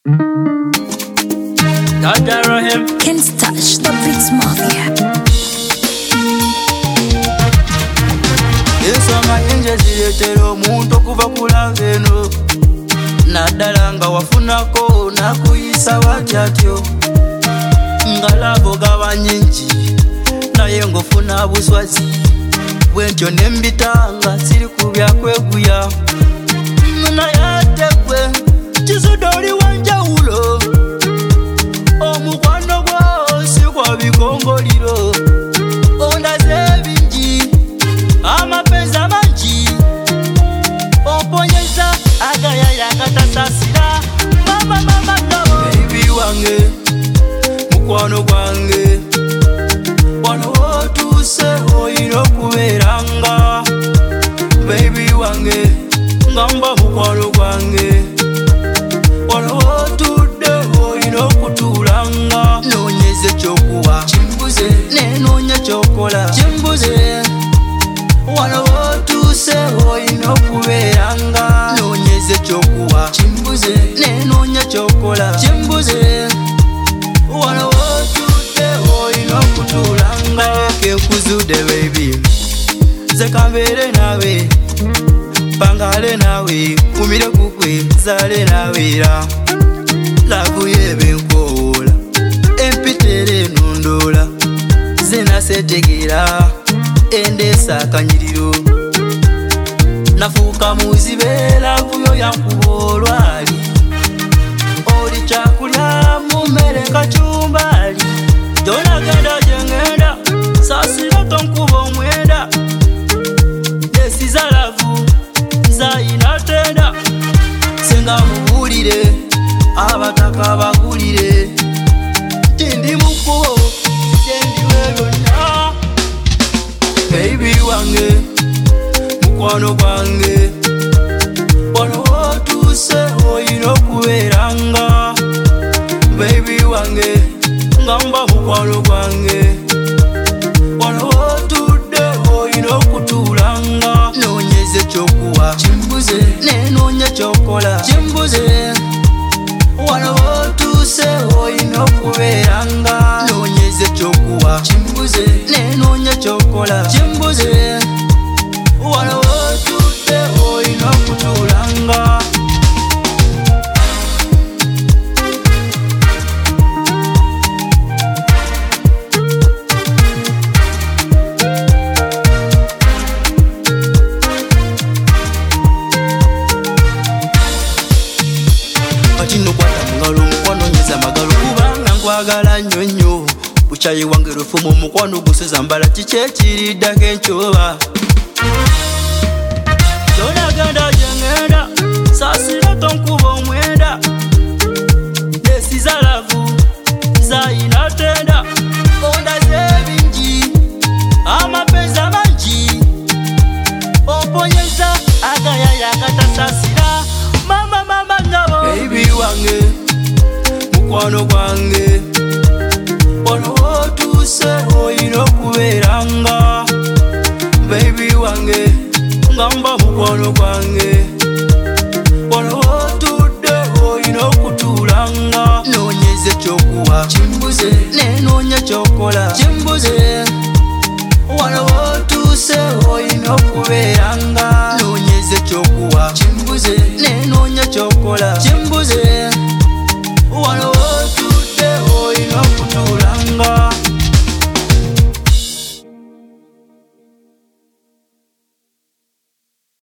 Dada Rahim Can't touch the Beats Mafia. Ensonga enje ziretera omuntu okuva ku love eno naddala nga wafunako nakuyisa batyatyo nga lavo gaba nyingi naye ng'ofuna buswazi bwentyo nembitanga siri ku byakweguya naye ate gwe kizudde oli wanjawulo omukwano gwo si gwa bikongoliro ondaze bingi amapenzi amangi oponyeza agayaya agatasasira mama nabo baby wange mukwano gwange wano wotuuse oyina okubeeranga baby wange ngamba mukwano gwange wano wotudde oyina okutuulanga noonyeza ekyokuwa kimbuze nenoonya kyokola kimbuze wano wotuuse oyina okubeeranga noonyeza ekyokuwa kimbuze nenoonya kyokola kimbuze wano wotudde oyina okutuulanga kenkuzudde baby nze kambeere naawe pangale nawe kumire kukwe zale naweera lavu yebenkoola empitere nondola zenasetegera endeesa akanyiriro nafuuka muzibe lavu yo yankuba olwali oli kyakulya mumere kacumbali gyonagenda gyengenda saasira tonkuba omwenda desiza lavu zayina tenda senga mubuulire abataka bagulire tindi mukubo sendiwe byonna baby wange mukwano gwange wano wotuuse oyina okubeeranga baby wange ngamba mukwano gwange wano wotudde oyina okutuulanga noonyeza ekyokuwa kimbuze nenoonya kyokola kimbuze wano wotuuse oyina okubeeranga noonyeza ekyokuwa kimbuze nenoonya kyokola kimbuze wano wotudde oyina okutuulanga kino kwata mungalo mukwano nyeza magalo kubanga nkwagala nnyo nnyo bukyayi wange lufumu mukwano gusoza mbala kiki ekiriddako enkyoba gyonagenda gyengenda saasira tonkuba omwenda desiza lavu zayina tenda ondaze bingi amapenzi amangi oponyeza agayaya agatasasira mama nabo baby wange mukwano gwange wano wotuuse oyina okubeeranga baby wange ngamba mukwano gwange wano wotudde oyina okutuulanga noonyeza ekyokuwa kimbuze nenoonya kyokola kimbuze wano wotuuse oyina okubeeranga